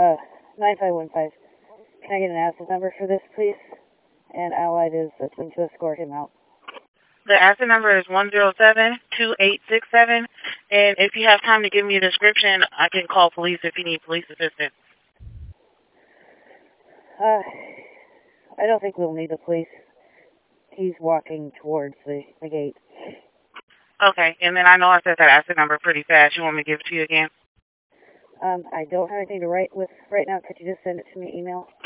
9515. Can I get an acid number for this, please? And Allied is attempting to escort him out. The acid number is 107-2867, and if you have time to give me a description, I can call police if you need police assistance. I don't think we'll need the police. He's walking towards the gate. Okay, and then I know I said that acid number pretty fast. You want me to give it to you again? I don't have anything to write with right now. Could you just send it to me email?